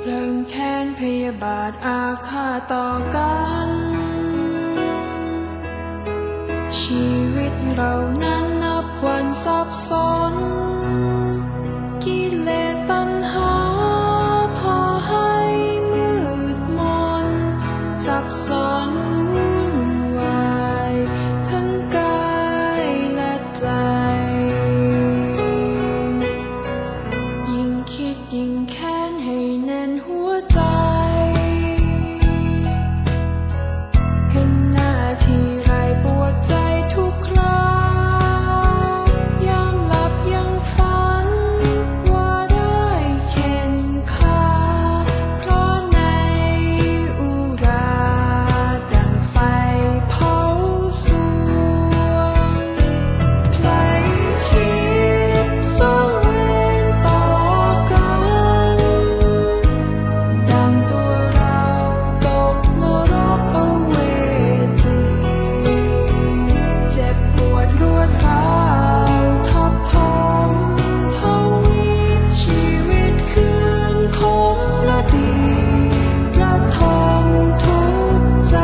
เรื่องแค้นพยาบาทอาฆาตต่อกันชีวิตเรานั้นนับวันสับสนกิเลสตัณหาพาให้มืดมนสับสนวุ่นวายทั้งกายและใจยิ่งคิดยิ่งแค้นให้แน่นหัวใจเห็นหน้าที่ไรปวดใจทุกครายามหลับยังฝันว่าได้เข็นฆ่าเพราะในอุราดังไฟเผาสวงใครคิดสร้างเวรต่อกันดังตัวเราตกนรกอเวจีเจ็บปวดรวดร้าวทับถมทวีชีวิตคืนคงและดีระทมทุกข์ใจ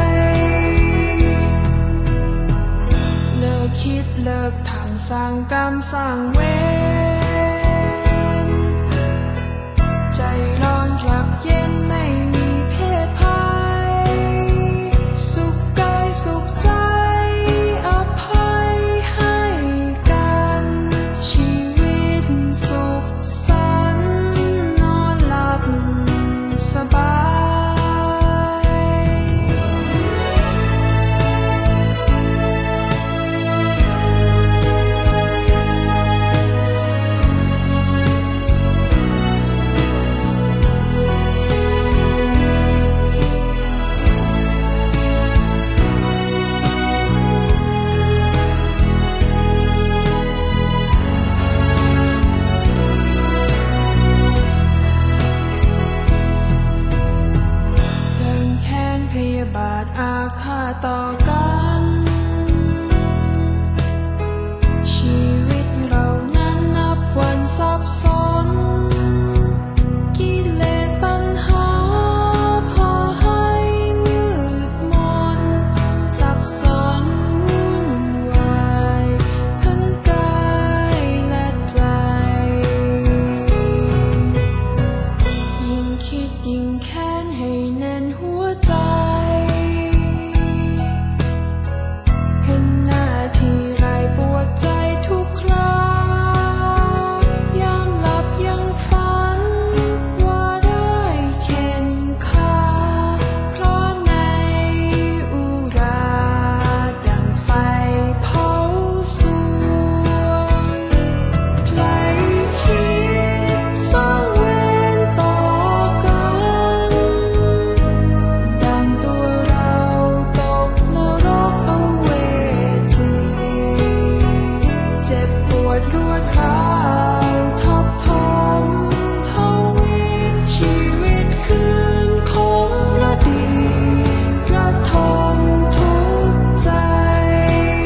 เลิกคิดเลิกทำสร้างกรรมสร้างเวรใจร้อนกลับเย็นไม่มีเพศภัยสุขกายสุขใจอภัยให้กันชีวิตสุขสันต์นอนหลับสบายเรื่องแค้นพยาบาทอาฆาตต่อกันชีวิตเรานั้นนับวันสับสนกิเลสตัณหาพาให้มืดมนสับสนวุ่นวายทั้งกายและใจยิ่งคิดยิ่งแค้นให้แน่นหัวใจเห็นหน้าที่ไรปวดใจทุกครายามหลับยังฝันว่าได้เข็นฆ่าเพราะในอุราดังไฟเผาสวงใครคิดสร้างเวรต่อกันดังตัวเราตกนรกอเวจีเจ็บปวดรวดร้าวทับถมทวีชีวิตคืนคงและดีระทมทุกข์ใจ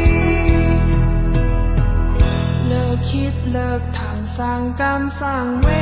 เลิกคิดเลิกทำสร้างกรรมสร้างเว